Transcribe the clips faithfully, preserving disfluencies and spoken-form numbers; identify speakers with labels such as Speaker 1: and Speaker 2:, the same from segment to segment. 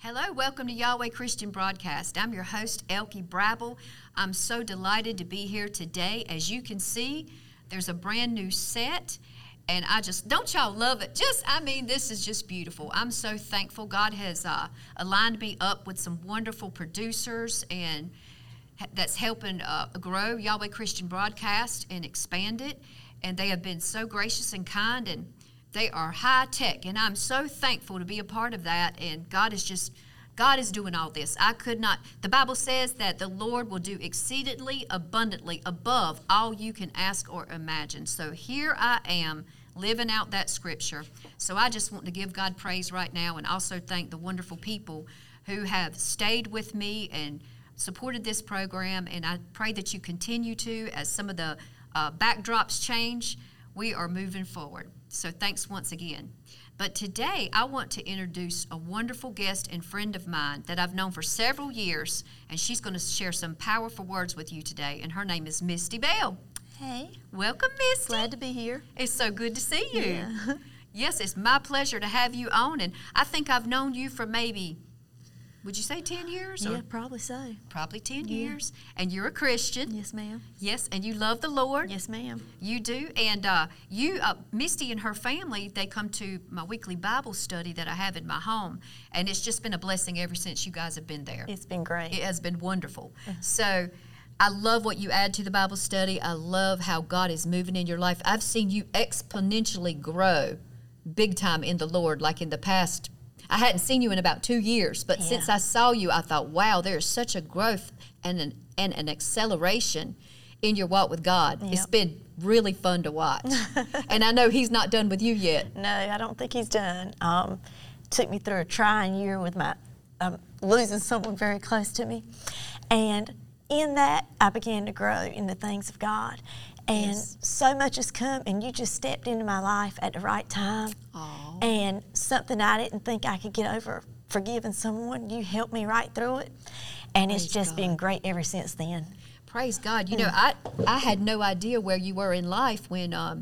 Speaker 1: Hello, welcome to Yahweh Christian Broadcast. I'm your host, Elkie Brabble. I'm so delighted to be here today. As you can see, there's a brand new set, and I just, don't y'all love it? Just, I mean, this is just beautiful. I'm so thankful. God has uh, aligned me up with some wonderful producers, and that's helping uh, grow Yahweh Christian Broadcast and expand it, and they have been so gracious and kind, and they are high tech, and I'm so thankful to be a part of that. And God is just, God is doing all this. I could not, the Bible says that the Lord will do exceedingly abundantly above all you can ask or imagine. So here I am living out that scripture. So I just want to give God praise right now, and also thank the wonderful people who have stayed with me and supported this program. And I pray that you continue to, as some of the uh, backdrops change, we are moving forward. So thanks once again. But today I want to introduce a wonderful guest and friend of mine that I've known for several years, and she's going to share some powerful words with you today, and her name is Misty Bell.
Speaker 2: Hey.
Speaker 1: Welcome, Misty.
Speaker 2: Glad to be here.
Speaker 1: It's so good to see you.
Speaker 2: Yeah.
Speaker 1: Yes, it's my pleasure to have you on, and I think I've known you for maybe, would you say ten years?
Speaker 2: Yeah,
Speaker 1: or
Speaker 2: probably so.
Speaker 1: Probably ten
Speaker 2: Yeah.
Speaker 1: years. And you're a Christian.
Speaker 2: Yes, ma'am.
Speaker 1: Yes, and you love the Lord.
Speaker 2: Yes, ma'am.
Speaker 1: You do, and uh, you, uh, Misty and her family, they come to my weekly Bible study that I have in my home, and it's just been a blessing ever since you guys have been there.
Speaker 2: It's been great.
Speaker 1: It has been wonderful. So I love what you add to the Bible study. I love how God is moving in your life. I've seen you exponentially grow big time in the Lord, like in the past. I hadn't seen you in about two years, but
Speaker 2: Yeah.
Speaker 1: since I saw you, I thought, wow, there's such a growth and an, and an acceleration in your walk with God.
Speaker 2: Yep.
Speaker 1: It's been really fun to watch. And I know He's not done with you yet.
Speaker 2: No, I don't think he's done. Um, took me through a trying year with my um, losing someone very close to me. And in that, I began to grow in the things of God. And
Speaker 1: Yes.
Speaker 2: so much has come, and you just stepped into my life at the right time.
Speaker 1: Aw.
Speaker 2: And something I didn't think I could get over, forgiving someone, you helped me right through it. And it's
Speaker 1: Praise
Speaker 2: just
Speaker 1: God.
Speaker 2: been great ever since then.
Speaker 1: Praise God. You know, I, I had no idea where you were in life when um,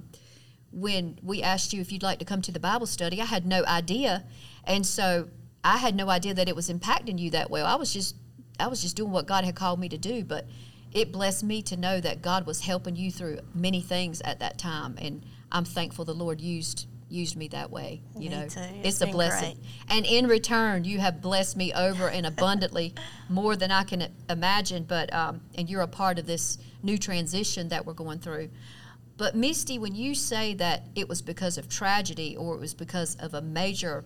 Speaker 1: when we asked you if you'd like to come to the Bible study. I had no idea. And so I had no idea that it was impacting you that well. I was just I was just doing what God had called me to do, but it blessed me to know that God was helping you through many things at that time, and I'm thankful the Lord used used me that way. You
Speaker 2: Me
Speaker 1: know,
Speaker 2: too.
Speaker 1: it's,
Speaker 2: It's
Speaker 1: a
Speaker 2: been
Speaker 1: blessing.
Speaker 2: great.
Speaker 1: And in return, you have blessed me over and abundantly, more than I can imagine. But um, and you're a part of this new transition that we're going through. But Misty, when you say that it was because of tragedy or it was because of a major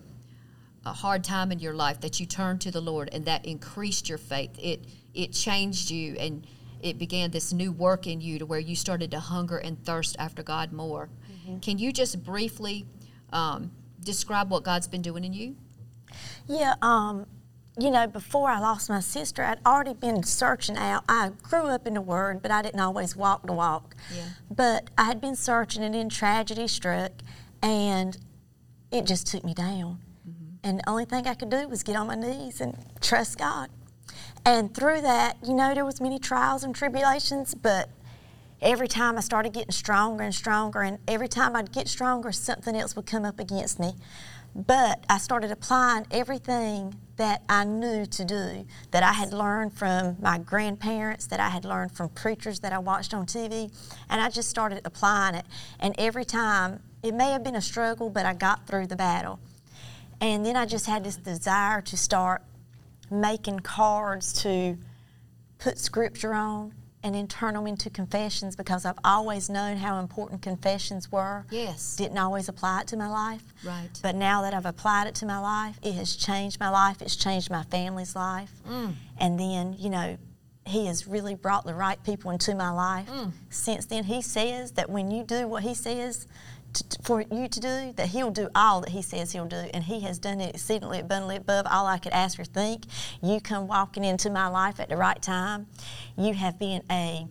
Speaker 1: a hard time in your life that you turned to the Lord and that increased your faith, it it changed you, and it began this new work in you to where you started to hunger and thirst after God more. Mm-hmm. Can you just briefly um, describe what God's been doing in you?
Speaker 2: Yeah, um, you know, before I lost my sister, I'd already been searching out. I grew up in the Word, but I didn't always walk the walk.
Speaker 1: Yeah.
Speaker 2: But I had been searching, and then tragedy struck, and it just took me down. Mm-hmm. And the only thing I could do was get on my knees and trust God. And through that, you know, there was many trials and tribulations, but every time I started getting stronger and stronger, and every time I'd get stronger, something else would come up against me. But I started applying everything that I knew to do, that I had learned from my grandparents, that I had learned from preachers that I watched on T V, and I just started applying it. And every time, it may have been a struggle, but I got through the battle. And then I just had this desire to start making cards to put scripture on and then turn them into confessions, because I've always known how important confessions were.
Speaker 1: Yes.
Speaker 2: Didn't always apply it to my life.
Speaker 1: Right.
Speaker 2: But now that I've applied it to my life, it has changed my life. It's changed my family's life.
Speaker 1: Mm.
Speaker 2: And then, you know, He has really brought the right people into my life.
Speaker 1: Mm.
Speaker 2: Since then, He says that when you do what He says to, for you to do, that He'll do all that He says He'll do. And He has done it exceedingly abundantly above all I could ask or think. You come walking into my life at the right time. You have been a,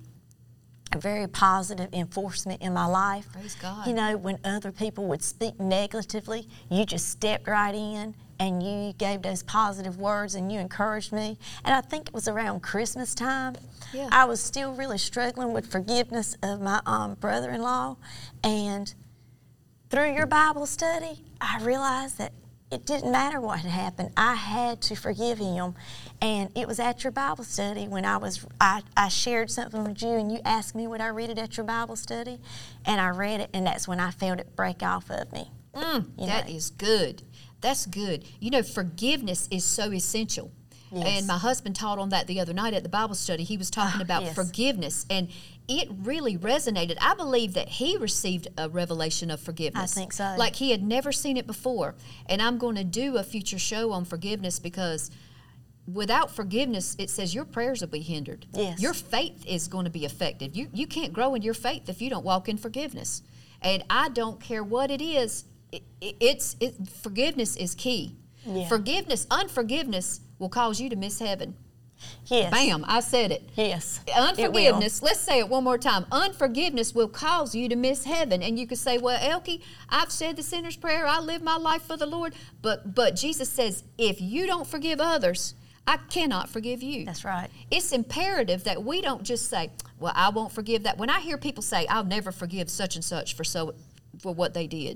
Speaker 2: a very positive enforcement in my life.
Speaker 1: Praise God.
Speaker 2: You know, when other people would speak negatively, you just stepped right in and you gave those positive words and you encouraged me. And I think it was around Christmas time.
Speaker 1: Yeah.
Speaker 2: I was still really struggling with forgiveness of my um, brother-in-law. And through your Bible study, I realized that it didn't matter what had happened. I had to forgive him. And it was at your Bible study when I was, I, I shared something with you and you asked me would I read it at your Bible study? And I read it, and that's when I felt it break off of me.
Speaker 1: Mm, that know. is good. That's good. You know, forgiveness is so essential. Yes. And my husband taught on that the other night at the Bible study. He was talking oh, about yes. forgiveness, and it really resonated. I believe that he received a revelation of forgiveness.
Speaker 2: I think so.
Speaker 1: Like he had never seen it before. And I'm going to do a future show on forgiveness, because without forgiveness, it says your prayers will be hindered.
Speaker 2: Yes.
Speaker 1: Your faith is going to be affected. You, you can't grow in your faith if you don't walk in forgiveness. And I don't care what it is. It, it, it's it, forgiveness is key.
Speaker 2: Yeah.
Speaker 1: Forgiveness, unforgiveness will cause you to miss heaven.
Speaker 2: Yes.
Speaker 1: Bam, I said it.
Speaker 2: Yes.
Speaker 1: Unforgiveness, let's say it one more time. Unforgiveness will cause you to miss heaven. And you could say, well, Elkie, I've said the sinner's prayer. I live my life for the Lord. But but Jesus says, if you don't forgive others, I cannot forgive you.
Speaker 2: That's right.
Speaker 1: It's imperative that we don't just say, well, I won't forgive that. When I hear people say, I'll never forgive such and such for so for what they did,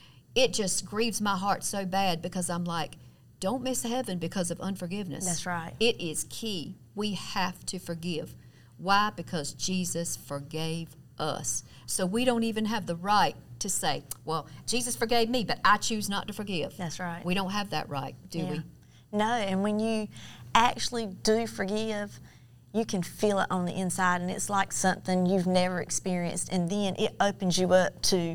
Speaker 1: it just grieves my heart so bad, because I'm like, don't miss heaven because of unforgiveness.
Speaker 2: That's right.
Speaker 1: It is key. We have to forgive. Why? Because Jesus forgave us. So we don't even have the right to say, well, Jesus forgave me, but I choose not to forgive.
Speaker 2: That's right.
Speaker 1: We don't have that right, do
Speaker 2: yeah.
Speaker 1: we?
Speaker 2: No, and when you actually do forgive, you can feel it on the inside, and it's like something you've never experienced, and then it opens you up to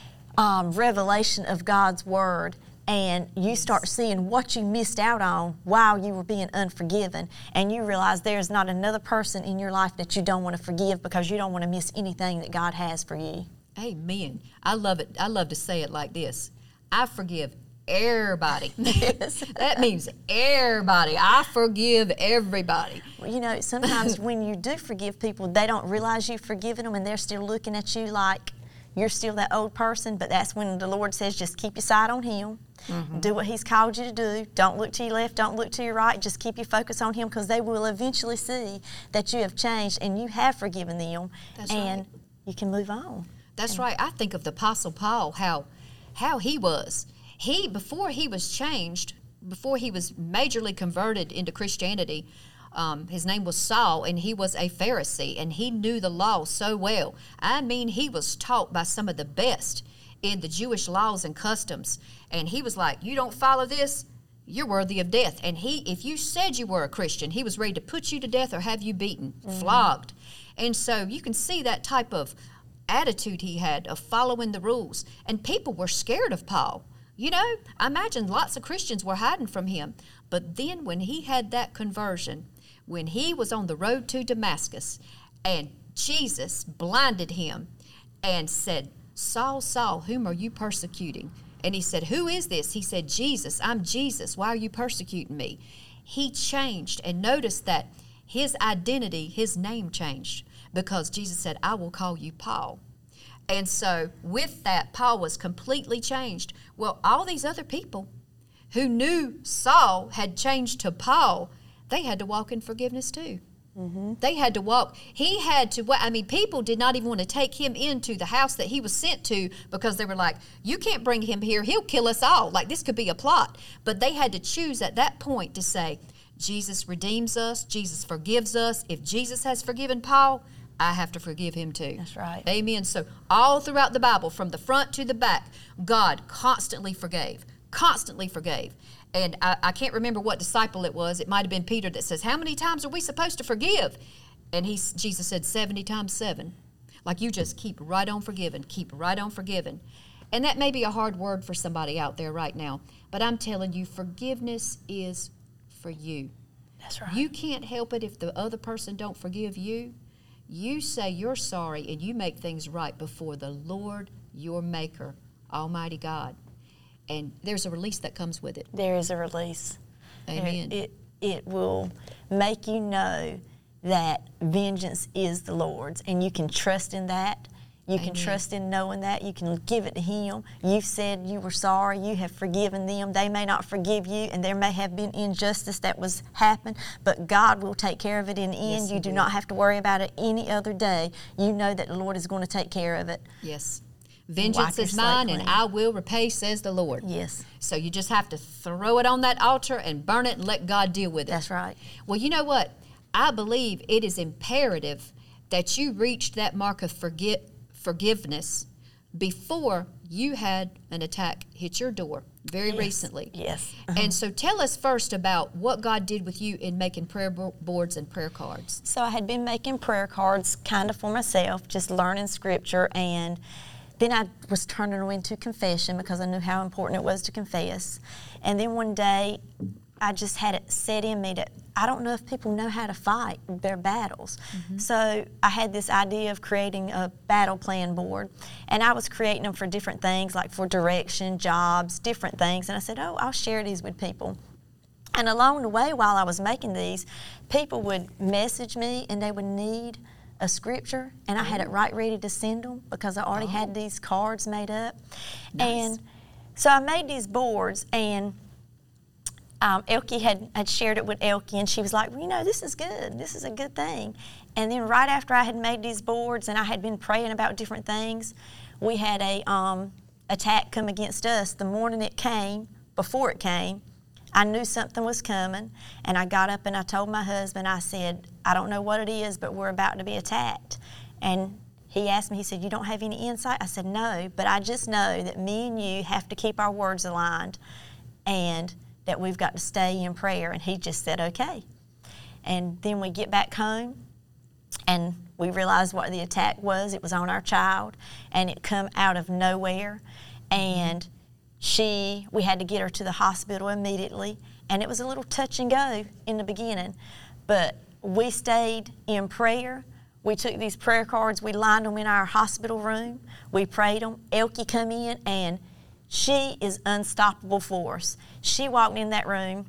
Speaker 2: um, revelation of God's Word, and you start seeing what you missed out on while you were being unforgiven, and you realize there's not another person in your life that you don't want to forgive, because you don't want to miss anything that God has for you.
Speaker 1: Amen. I love it. I love to say it like this. I forgive everybody.
Speaker 2: Yes.
Speaker 1: That means everybody. I forgive everybody.
Speaker 2: Well, you know, sometimes when you do forgive people, they don't realize you've forgiven them, and they're still looking at you like you're still that old person. But that's when the Lord says, just keep your sight on Him. Mm-hmm. Do what He's called you to do. Don't look to your left, don't look to your right. Just keep your focus on Him, because they will eventually see that you have changed and you have forgiven them.
Speaker 1: That's
Speaker 2: and
Speaker 1: right.
Speaker 2: you can move on.
Speaker 1: That's right. I think of the Apostle Paul, how how he was. He, before he was changed, before he was majorly converted into Christianity, um, his name was Saul, and he was a Pharisee, and he knew the law so well. I mean, he was taught by some of the best in the Jewish laws and customs, and he was like, you don't follow this, you're worthy of death. And he, if you said you were a Christian, he was ready to put you to death or have you beaten, mm-hmm. flogged. And so you can see that type of attitude he had of following the rules, and people were scared of Paul. You know, I imagine lots of Christians were hiding from him. But then when he had that conversion, when he was on the road to Damascus, and Jesus blinded him and said, Saul, Saul, whom are you persecuting? And he said, who is this? He said, Jesus, I'm Jesus. Why are you persecuting me? He changed, and noticed that his identity, his name changed, because Jesus said, I will call you Paul. And so with that, Paul was completely changed. Well, all these other people who knew Saul had changed to Paul, they had to walk in forgiveness too. Mm-hmm. They had to walk. He had to, I mean, people did not even want to take him into the house that he was sent to, because they were like, you can't bring him here. He'll kill us all. Like, this could be a plot. But they had to choose at that point to say, Jesus redeems us. Jesus forgives us. If Jesus has forgiven Paul, I have to forgive him too.
Speaker 2: That's right.
Speaker 1: Amen. So all throughout the Bible, from the front to the back, God constantly forgave, constantly forgave. And I, I can't remember what disciple it was. It might have been Peter that says, how many times are we supposed to forgive? And he, Jesus said seventy times seven. Like, you just keep right on forgiving, keep right on forgiving. And that may be a hard word for somebody out there right now, but I'm telling you, forgiveness is for you.
Speaker 2: That's right.
Speaker 1: You can't help it if the other person don't forgive you. You say you're sorry, and you make things right before the Lord, your Maker, Almighty God. And there's a release that comes with it.
Speaker 2: There is a release.
Speaker 1: Amen.
Speaker 2: It, it will make you know that vengeance is the Lord's, and you can trust in that. You can
Speaker 1: Amen.
Speaker 2: Trust in knowing that. You can give it to Him. You've said you were sorry. You have forgiven them. They may not forgive you, and there may have been injustice that was happened, but God will take care of it in the end.
Speaker 1: Yes,
Speaker 2: you do
Speaker 1: will.
Speaker 2: not have to worry about it any other day. You know that the Lord is going to take care of it.
Speaker 1: Yes. Vengeance is mine, and I will repay, says the Lord.
Speaker 2: Yes.
Speaker 1: So you just have to throw it on that altar and burn it and let God deal with it.
Speaker 2: That's right.
Speaker 1: Well, you know what? I believe it is imperative that you reached that mark of forget, forgiveness before you had an attack hit your door very
Speaker 2: yes.
Speaker 1: recently.
Speaker 2: Yes.
Speaker 1: And so tell us first about what God did with you in making prayer boards and prayer cards.
Speaker 2: So I had been making prayer cards kind of for myself, just learning scripture, and then I was turning them into confession because I knew how important it was to confess. And then one day, I just had it set in me that I don't know if people know how to fight their battles. Mm-hmm. So I had this idea of creating a battle plan board, and I was creating them for different things, like for direction, jobs, different things. And I said, oh, I'll share these with people. And along the way, while I was making these, people would message me and they would need a scripture, and I had it right ready to send them because I already oh. had these cards made up.
Speaker 1: Nice.
Speaker 2: And so I made these boards, and Um, Elkie had, had shared it with Elkie, and she was like, well, you know, this is good. This is a good thing. And then right after I had made these boards and I had been praying about different things, we had a um, attack come against us. The morning it came, before it came, I knew something was coming, and I got up and I told my husband, I said, I don't know what it is, but we're about to be attacked. And he asked me, he said, you don't have any insight? I said, no, but I just know that me and you have to keep our words aligned, and that we've got to stay in prayer. And he just said, okay. And then we get back home, and we realized what the attack was. It was on our child, and it come out of nowhere. And she, we had to get her to the hospital immediately, and it was a little touch and go in the beginning. But we stayed in prayer. We took these prayer cards, we lined them in our hospital room, we prayed them. Elkie come in, and she is unstoppable force. She walked in that room,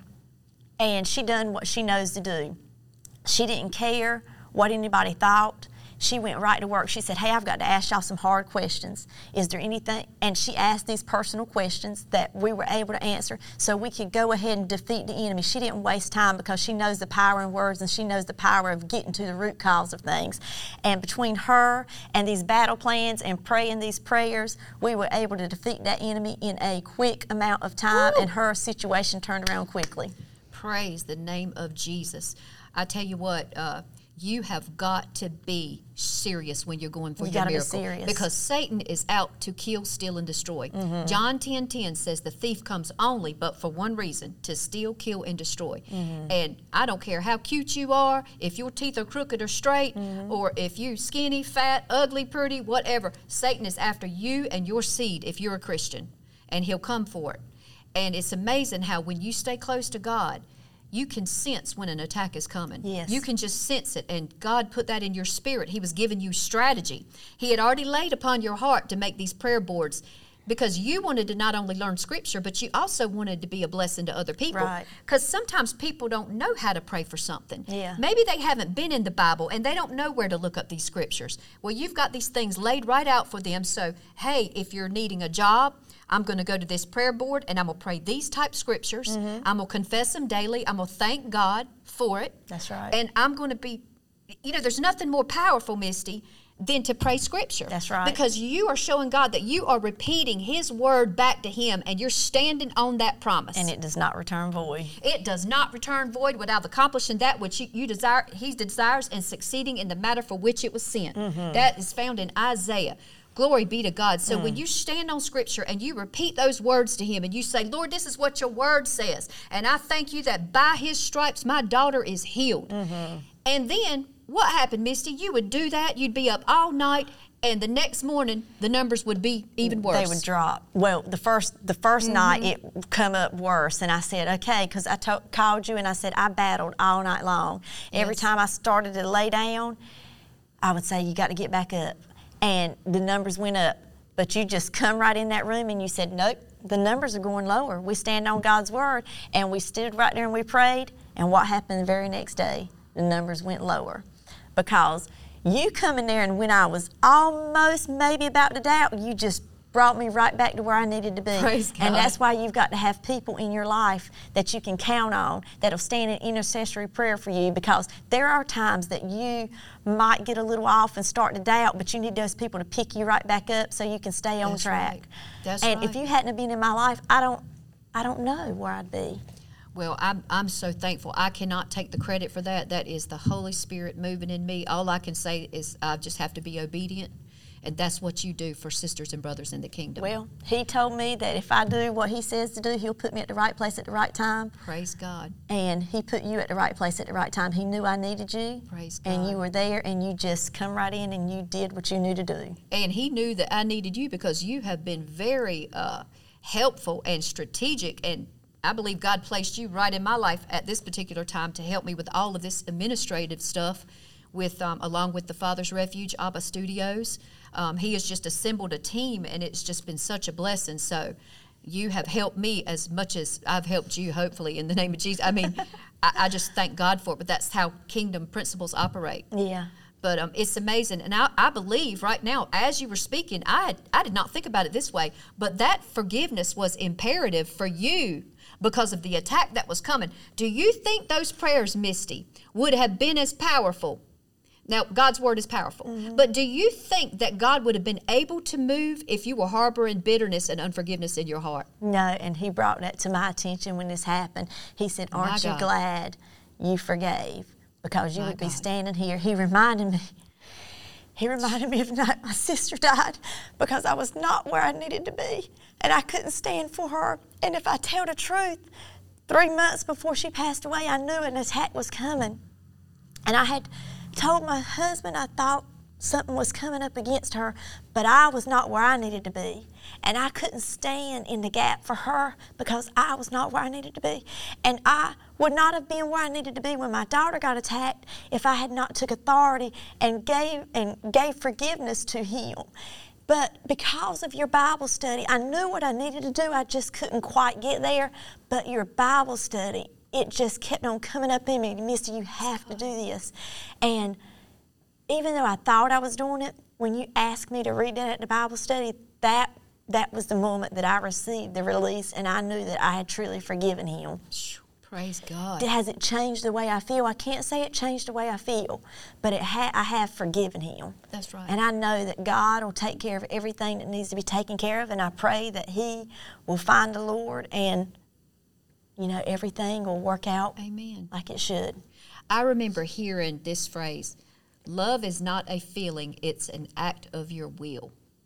Speaker 2: and she done what she knows to do. She didn't care what anybody thought. She went right to work. She said, hey, I've got to ask y'all some hard questions. Is there anything? And she asked these personal questions that we were able to answer so we could go ahead and defeat the enemy. She didn't waste time because she knows the power in words, and she knows the power of getting to the root cause of things. And between her and these battle plans and praying these prayers, we were able to defeat that enemy in a quick amount of time. Woo! And her situation turned around quickly.
Speaker 1: Praise the name of Jesus. I tell you what, uh, you have got to be serious when you're going for
Speaker 2: you
Speaker 1: your
Speaker 2: gotta
Speaker 1: miracle.
Speaker 2: Be serious.
Speaker 1: Because Satan is out to kill, steal, and destroy.
Speaker 2: Mm-hmm.
Speaker 1: John ten ten says the thief comes only but for one reason, to steal, kill, and destroy.
Speaker 2: Mm-hmm.
Speaker 1: And I don't care how cute you are, if your teeth are crooked or straight,
Speaker 2: mm-hmm.
Speaker 1: or if you're skinny, fat, ugly, pretty, whatever. Satan is after you and your seed if you're a Christian, and he'll come for it. And it's amazing how when you stay close to God, you can sense when an attack is coming.
Speaker 2: Yes.
Speaker 1: You can just sense it, and God put that in your spirit. He was giving you strategy. He had already laid upon your heart to make these prayer boards because you wanted to not only learn Scripture, but you also wanted to be a blessing to other people.
Speaker 2: Right.
Speaker 1: Because sometimes people don't know how to pray for something.
Speaker 2: Yeah.
Speaker 1: Maybe they haven't been in the Bible, and they don't know where to look up these Scriptures. Well, you've got these things laid right out for them. So, hey, if you're needing a job, I'm going to go to this prayer board, and I'm going to pray these type scriptures.
Speaker 2: Mm-hmm.
Speaker 1: I'm going to confess them daily. I'm going to thank God for it.
Speaker 2: That's right.
Speaker 1: And I'm going to be, you know, there's nothing more powerful, Misty, than to pray Scripture.
Speaker 2: That's right.
Speaker 1: Because you are showing God that you are repeating His word back to Him, and you're standing on that promise.
Speaker 2: And it does not return void.
Speaker 1: It does not return void without accomplishing that which you, you desire. He desires and succeeding in the matter for which it was sent.
Speaker 2: Mm-hmm.
Speaker 1: That is found in Isaiah. Glory be to God. So
Speaker 2: mm.
Speaker 1: when you stand on Scripture and you repeat those words to Him and you say, Lord, this is what your word says, and I thank you that by His stripes my daughter is healed.
Speaker 2: Mm-hmm.
Speaker 1: And then what happened, Misty? You would do that. You'd be up all night, and the next morning the numbers would be even worse.
Speaker 2: They would drop. Well, the first the first
Speaker 1: mm-hmm.
Speaker 2: night it come up worse, and I said, okay, because I to- called you and I said I battled all night long.
Speaker 1: Yes.
Speaker 2: Every time I started to lay down, I would say, you got to get back up. And the numbers went up. But you just come right in that room and you said, nope, the numbers are going lower. We stand on God's word. And we stood right there and we prayed. And what happened the very next day? The numbers went lower. Because you come in there, and when I was almost maybe about to doubt, you just brought me right back to where I needed to be.
Speaker 1: Praise God.
Speaker 2: And that's why you've got to have people in your life that you can count on, that'll stand in intercessory prayer for you, because there are times that you might get a little off and start to doubt, but you need those people to pick you right back up so you can stay on
Speaker 1: That's
Speaker 2: track.
Speaker 1: Right. That's
Speaker 2: and
Speaker 1: right.
Speaker 2: if you hadn't have been in my life, I don't, I don't know where I'd be.
Speaker 1: Well, I'm, I'm so thankful. I cannot take the credit for that. That is the Holy Spirit moving in me. All I can say is I just have to be obedient, and that's what you do for sisters and brothers in the kingdom.
Speaker 2: Well, he told me that if I do what he says to do, he'll put me at the right place at the right time.
Speaker 1: Praise God.
Speaker 2: And he put you at the right place at the right time. He knew I needed you.
Speaker 1: Praise God.
Speaker 2: And you were there, and you just come right in and you did what you knew to do.
Speaker 1: And he knew that I needed you because you have been very uh, helpful and strategic, and I believe God placed you right in my life at this particular time to help me with all of this administrative stuff, with um, along with the Father's Refuge, Abba Studios. Um, he has just assembled a team, and it's just been such a blessing. So you have helped me as much as I've helped you, hopefully, in the name of Jesus. I mean, I, I just thank God for it, but that's how kingdom principles operate.
Speaker 2: Yeah.
Speaker 1: But um, it's amazing. And I, I believe right now, as you were speaking, I, had, I did not think about it this way, but that forgiveness was imperative for you because of the attack that was coming. Do you think those prayers, Misty, would have been as powerful? Now, God's word is powerful. Mm-hmm. But do you think that God would have been able to move if you were harboring bitterness and unforgiveness in your heart?
Speaker 2: No, and he brought that to my attention when this happened. He said, aren't you glad you forgave? Because you
Speaker 1: My
Speaker 2: would be
Speaker 1: God.
Speaker 2: standing here. He reminded me. He reminded me of the night my sister died because I was not where I needed to be, and I couldn't stand for her. And if I tell the truth, three months before she passed away, I knew an attack was coming. And I had told my husband I thought something was coming up against her, but I was not where I needed to be. And I couldn't stand in the gap for her because I was not where I needed to be. And I would not have been where I needed to be when my daughter got attacked if I had not took authority and gave and gave forgiveness to him. But because of your Bible study, I knew what I needed to do. I just couldn't quite get there. But your Bible study, it just kept on coming up in me. Mister, you have to do this. And even though I thought I was doing it, when you asked me to read that at the Bible study, that that was the moment that I received the release, and I knew that I had truly forgiven him.
Speaker 1: Praise God.
Speaker 2: Has it changed the way I feel? I can't say it changed the way I feel, but it ha- I have forgiven him.
Speaker 1: That's right.
Speaker 2: And I know that God will take care of everything that needs to be taken care of, and I pray that he will find the Lord and, you know, everything will work out
Speaker 1: Amen.
Speaker 2: Like it should.
Speaker 1: I remember hearing this phrase, love is not a feeling, it's an act of your will.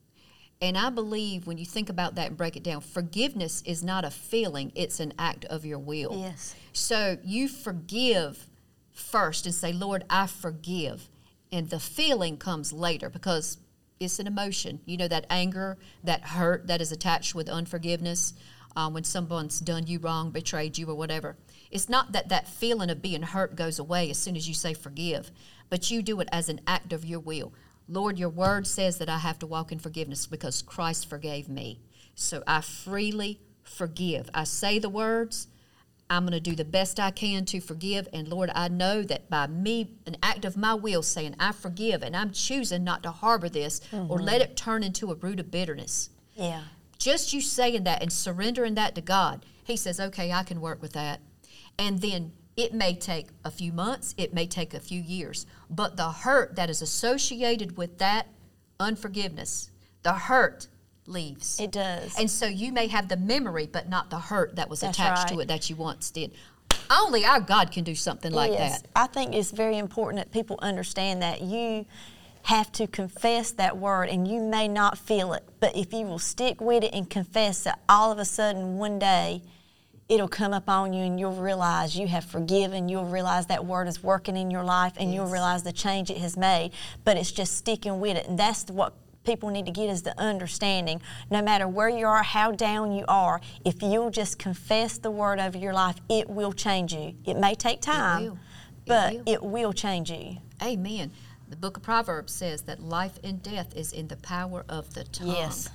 Speaker 1: And I believe when you think about that and break it down, forgiveness is not a feeling, it's an act of your will.
Speaker 2: Yes.
Speaker 1: So you forgive first and say, Lord, I forgive. And the feeling comes later because it's an emotion. You know, that anger, that hurt that is attached with unforgiveness, um, when someone's done you wrong, betrayed you or whatever. It's not that that feeling of being hurt goes away as soon as you say forgive, but you do it as an act of your will. Lord, your word says that I have to walk in forgiveness because Christ forgave me. So I freely forgive. I say the words, I'm going to do the best I can to forgive. And Lord, I know that by me, an act of my will saying I forgive, and I'm choosing not to harbor this mm-hmm. or let it turn into a root of bitterness.
Speaker 2: Yeah.
Speaker 1: Just you saying that and surrendering that to God, he says, okay, I can work with that. And then it may take a few months, it may take a few years, but the hurt that is associated with that unforgiveness, the hurt leaves.
Speaker 2: It does.
Speaker 1: And so you may have the memory, but not the hurt that was
Speaker 2: That's
Speaker 1: attached
Speaker 2: right.
Speaker 1: to it that you once did. Only our God can do something like
Speaker 2: yes.
Speaker 1: that.
Speaker 2: I think it's very important that people understand that you have to confess that word, and you may not feel it, but if you will stick with it and confess it, all of a sudden one day it'll come up on you and you'll realize you have forgiven, you'll realize that word is working in your life, and yes. you'll realize the change it has made, but it's just sticking with it. And that's what people need to get, is the understanding. No matter where you are, how down you are, if you'll just confess the word over your life, it will change you. It may take time,
Speaker 1: it will. It
Speaker 2: but
Speaker 1: will.
Speaker 2: it will change you.
Speaker 1: Amen. The book of Proverbs says that life and death is in the power of the tongue.
Speaker 2: Yes.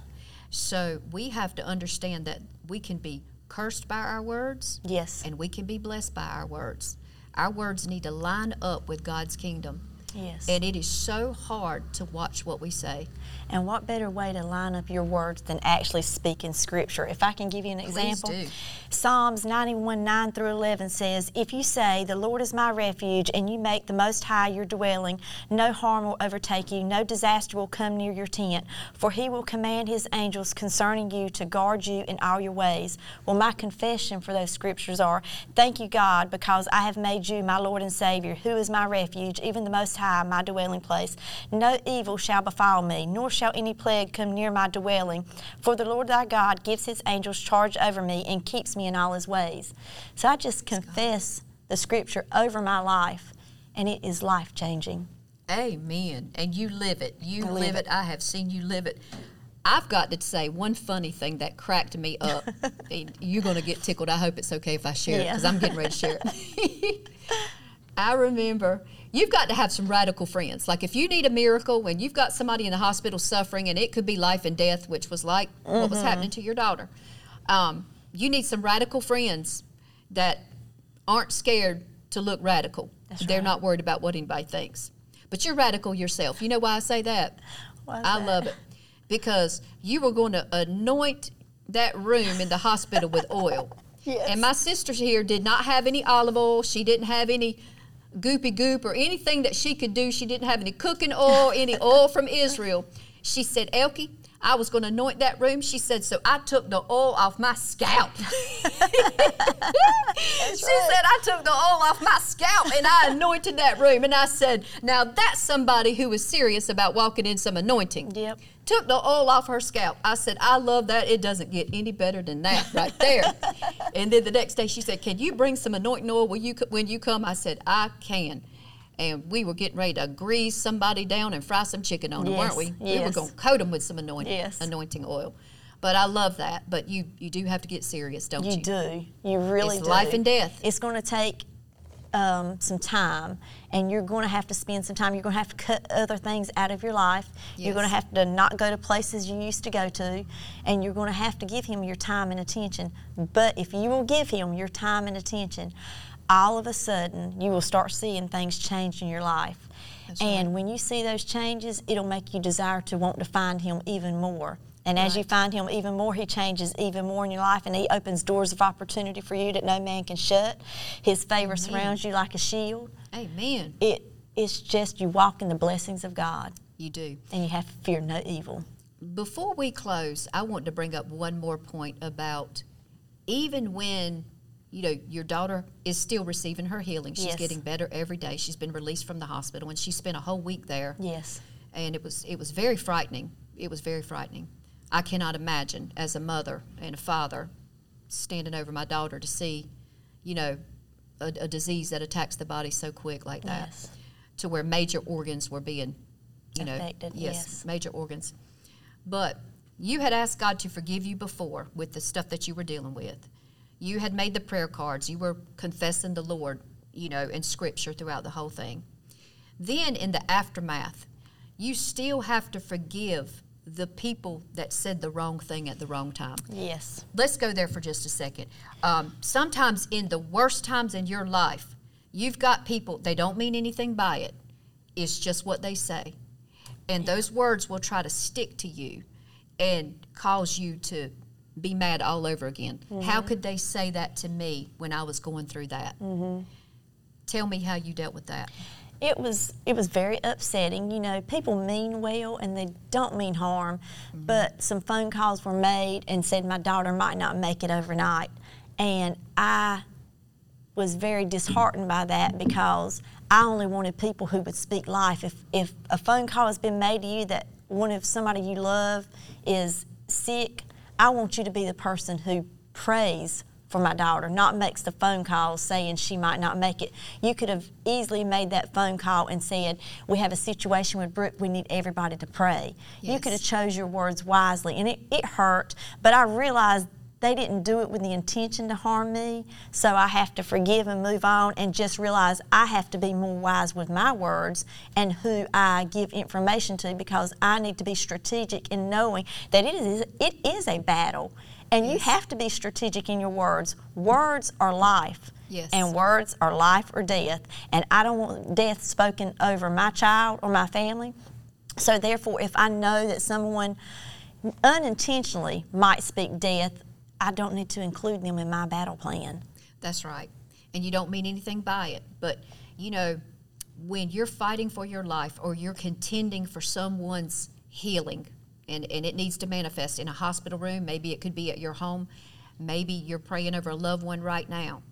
Speaker 1: So we have to understand that we can be cursed by our words,
Speaker 2: yes,
Speaker 1: and we can be blessed by our words. Our words need to line up with God's kingdom.
Speaker 2: Yes.
Speaker 1: And it is so hard to watch what we say.
Speaker 2: And what better way to line up your words than actually speaking Scripture? If I can give you an example.
Speaker 1: Please do.
Speaker 2: Psalms ninety-one, nine through eleven says, "If you say, 'The Lord is my refuge,' and you make the Most High your dwelling, no harm will overtake you, no disaster will come near your tent, for He will command His angels concerning you to guard you in all your ways." Well, my confession for those Scriptures are, thank you, God, because I have made you my Lord and Savior, who is my refuge, even the Most High, my dwelling place. No evil shall befall me, nor shall any plague come near my dwelling. For the Lord thy God gives His angels charge over me and keeps me in all His ways. So I just confess the Scripture over my life, and it is life-changing.
Speaker 1: Amen. And you live it. You
Speaker 2: I
Speaker 1: live,
Speaker 2: live
Speaker 1: it.
Speaker 2: it.
Speaker 1: I have seen you live it. I've got to say one funny thing that cracked me up. You're going to get tickled. I hope it's okay if I share it,
Speaker 2: Yeah.
Speaker 1: because I'm getting ready to share it. I remember, you've got to have some radical friends. Like if you need a miracle, when you've got somebody in the hospital suffering, and it could be life and death, which was like mm-hmm. what was happening to your daughter, um, you need some radical friends that aren't scared to look radical.
Speaker 2: That's
Speaker 1: They're
Speaker 2: right.
Speaker 1: not worried about what anybody thinks. But you're radical yourself. You know why I say that?
Speaker 2: Why is
Speaker 1: I
Speaker 2: that?
Speaker 1: love it. Because you were going to anoint that room in the hospital with oil.
Speaker 2: Yes.
Speaker 1: And my sister here did not have any olive oil. She didn't have any goopy goop or anything that she could do. She didn't have any cooking oil, any oil from Israel. She said, Elkie, I was going to anoint that room. She said, so I took the oil off my scalp. She
Speaker 2: right.
Speaker 1: said, I took the oil off my scalp and I anointed that room. And I said, now that's somebody who was serious about walking in some anointing.
Speaker 2: Yep.
Speaker 1: Took the oil off her scalp. I said, I love that. It doesn't get any better than that right there. And then the next day she said, can you bring some anointing oil when you, when you come? I said, I can. And we were getting ready to grease somebody down and fry some chicken on them,
Speaker 2: Yes,
Speaker 1: weren't we? We were
Speaker 2: yes.
Speaker 1: going to coat them with some anointing,
Speaker 2: Yes.
Speaker 1: anointing oil. But I love that. But you, you do have to get serious, don't you?
Speaker 2: You do. You really
Speaker 1: It's
Speaker 2: do.
Speaker 1: life and death.
Speaker 2: It's going to take um, some time, and you're going to have to spend some time. You're going to have to cut other things out of your life.
Speaker 1: Yes.
Speaker 2: You're going to have to not go to places you used to go to, and you're going to have to give Him your time and attention. But if you will give Him your time and attention, all of a sudden you will start seeing things change in your life.
Speaker 1: That's
Speaker 2: and
Speaker 1: right.
Speaker 2: when you see those changes, it'll make you desire to want to find Him even more. And as you
Speaker 1: Right.
Speaker 2: find Him even more, He changes even more in your life, and He opens doors of opportunity for you that no man can shut. His favor
Speaker 1: Amen.
Speaker 2: surrounds you like a shield.
Speaker 1: Amen.
Speaker 2: It, it's just you walk in the blessings of God,
Speaker 1: You do.
Speaker 2: and you have to fear no evil.
Speaker 1: Before we close, I want to bring up one more point about even when, you know, your daughter is still receiving her healing. She's
Speaker 2: Yes.
Speaker 1: getting better every day. She's been released from the hospital, and she spent a whole week there.
Speaker 2: Yes.
Speaker 1: And it was it was very frightening. It was very frightening. I cannot imagine, as a mother and a father, standing over my daughter to see, you know, a, a disease that attacks the body so quick like that,
Speaker 2: Yes.
Speaker 1: to where major organs were being, you know,
Speaker 2: Affected, yes.
Speaker 1: major organs. But you had asked God to forgive you before with the stuff that you were dealing with. You had made the prayer cards. You were confessing the Lord, you know, in Scripture throughout the whole thing. Then in the aftermath, you still have to forgive the people that said the wrong thing at the wrong time.
Speaker 2: Yes.
Speaker 1: Let's go there for just a second. Um, sometimes in the worst times in your life, you've got people, they don't mean anything by it. It's just what they say. And those words will try to stick to you and cause you to be mad all over again. Mm-hmm. How could they say that to me when I was going through that? Mm-hmm. Tell me how you dealt with that.
Speaker 2: It was it was very upsetting. You know, people mean well and they don't mean harm, mm-hmm. but some phone calls were made and said my daughter might not make it overnight. And I was very disheartened by that because I only wanted people who would speak life. If, if a phone call has been made to you that one of somebody you love is sick, I want you to be the person who prays for my daughter, not makes the phone call saying she might not make it. You could have easily made that phone call and said, we have a situation with Brooke, we need everybody to pray.
Speaker 1: Yes.
Speaker 2: You could have chose your words wisely, and it, it hurt, but I realized they didn't do it with the intention to harm me, so I have to forgive and move on and just realize I have to be more wise with my words and who I give information to, because I need to be strategic in knowing that it is, it is a battle. And you have to be strategic in your words. Words are life.
Speaker 1: Yes.
Speaker 2: And words are life or death. And I don't want death spoken over my child or my family. So therefore, if I know that someone unintentionally might speak death, I don't need to include them in my battle plan.
Speaker 1: That's right. And you don't mean anything by it. But, you know, when you're fighting for your life or you're contending for someone's healing, and, and it needs to manifest in a hospital room, maybe it could be at your home, maybe you're praying over a loved one right now.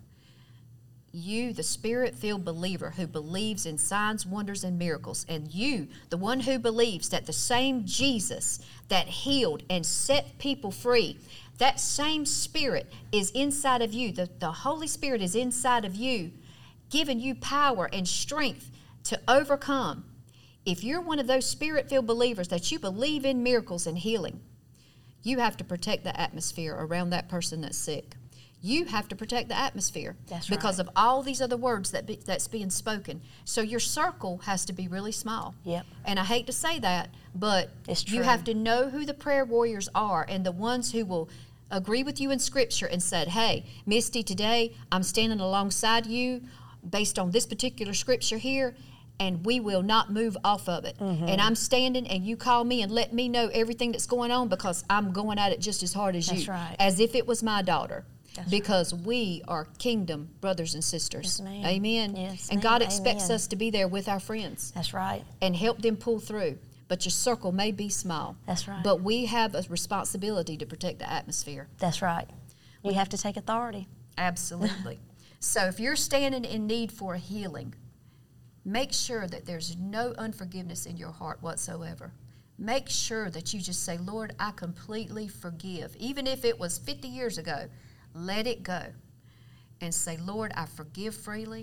Speaker 1: You, the Spirit-filled believer who believes in signs, wonders, and miracles, and you, the one who believes that the same Jesus that healed and set people free, that same Spirit is inside of you. The, the Holy Spirit is inside of you, giving you power and strength to overcome. If you're one of those Spirit-filled believers that you believe in miracles and healing, you have to protect the atmosphere around that person that's sick. You have to protect the atmosphere.
Speaker 2: That's
Speaker 1: because
Speaker 2: right.
Speaker 1: of all these other words that be, that's being spoken. So your circle has to be really small.
Speaker 2: Yep.
Speaker 1: And I hate to say that, but
Speaker 2: It's true.
Speaker 1: you have to know who the prayer warriors are and the ones who will agree with you in Scripture and said, hey, Misty, today I'm standing alongside you based on this particular Scripture here, and we will not move off of it. Mm-hmm. And I'm standing, and you call me and let me know everything that's going on because I'm going at it just as hard as
Speaker 2: That's
Speaker 1: you.
Speaker 2: right.
Speaker 1: As if it was my daughter.
Speaker 2: That's
Speaker 1: because right. we are kingdom brothers and sisters.
Speaker 2: Yes, ma'am.
Speaker 1: Amen.
Speaker 2: Yes,
Speaker 1: and
Speaker 2: ma'am.
Speaker 1: God expects
Speaker 2: Amen.
Speaker 1: us to be there with our friends.
Speaker 2: That's right.
Speaker 1: And help them pull through. But your circle may be small.
Speaker 2: That's right.
Speaker 1: But we have a responsibility to protect the atmosphere.
Speaker 2: That's right. We have to take authority.
Speaker 1: Absolutely. So if you're standing in need for a healing, make sure that there's no unforgiveness in your heart whatsoever. Make sure that you just say, Lord, I completely forgive. Even if it was fifty years ago, let it go. And say, Lord, I forgive freely.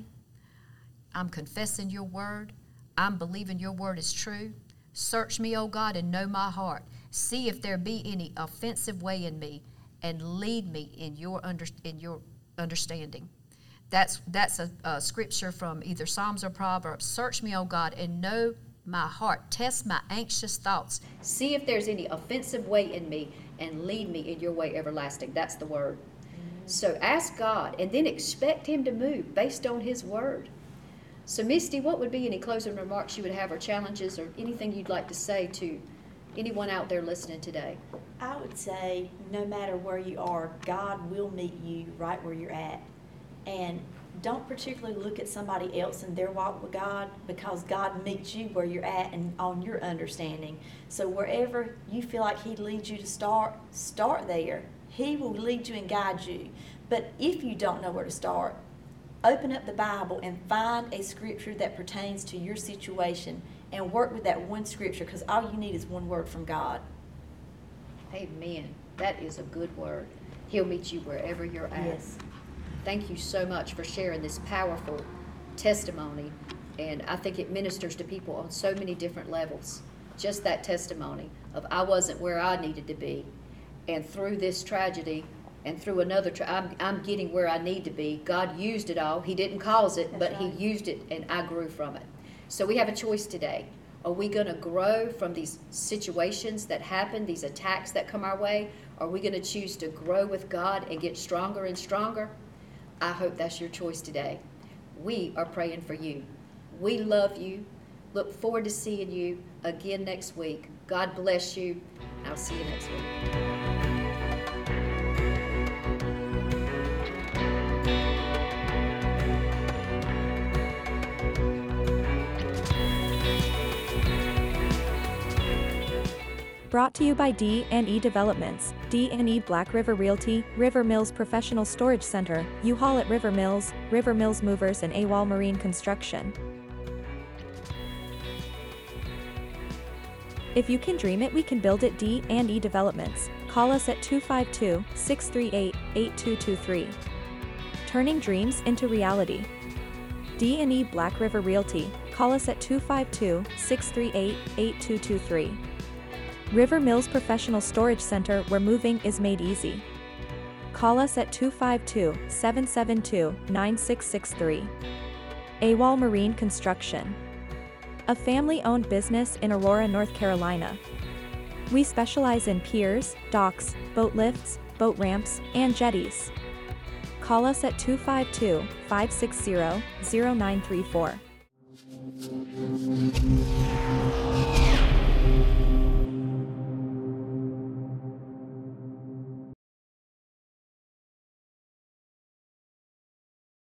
Speaker 1: I'm confessing your word. I'm believing your word is true. Search me, O God, and know my heart. See if there be any offensive way in me, and lead me in your under, in your understanding. That's that's a, a scripture from either Psalms or Proverbs. Search me, O God, and know my heart. Test my anxious thoughts. See if there's any offensive way in me, and lead me in your way everlasting. That's the word. So ask God, and then expect him to move based on his word. So Misty, what would be any closing remarks you would have, or challenges, or anything you'd like to say to anyone out there listening today?
Speaker 3: I would say no matter where you are, God will meet you right where you're at. And don't particularly look at somebody else and their walk with God, because God meets you where you're at and on your understanding. So wherever you feel like he leads you to start, start there. He will lead you and guide you. But if you don't know where to start, open up the Bible and find a scripture that pertains to your situation and work with that one scripture, because all you need is one word from God.
Speaker 1: Amen. That is a good word. He'll meet you wherever you're at.
Speaker 3: Yes.
Speaker 1: Thank you so much for sharing this powerful testimony. And I think it ministers to people on so many different levels. Just that testimony of I wasn't where I needed to be. And through this tragedy and through another, tra- I'm, I'm getting where I need to be. God used it all. He didn't cause it,
Speaker 3: That's
Speaker 1: but
Speaker 3: right.
Speaker 1: he used it, and I grew from it. So we have a choice today. Are we going to grow from these situations that happen, these attacks that come our way? Are we going to choose to grow with God and get stronger and stronger? I hope that's your choice today. We are praying for you. We love you. Look forward to seeing you again next week. God bless you. I'll see you next week.
Speaker 4: Brought to you by D and E Developments, D and E Black River Realty, River Mills Professional Storage Center, U-Haul at River Mills, River Mills Movers, and AWOL Marine Construction. If you can dream it, we can build it. D and E Developments. Call us at two five two, six three eight, eight two two three. Turning dreams into reality. D and E Black River Realty. Call us at two five two, six three eight, eight two two three. River Mills Professional Storage Center, where moving is made easy. Call us at two five two, seven seven two, nine six six three. AWOL Marine Construction. A family-owned business in Aurora, North Carolina. We specialize in piers, docks, boat lifts, boat ramps, and jetties. Call us at two five two, five six zero, zero nine three four.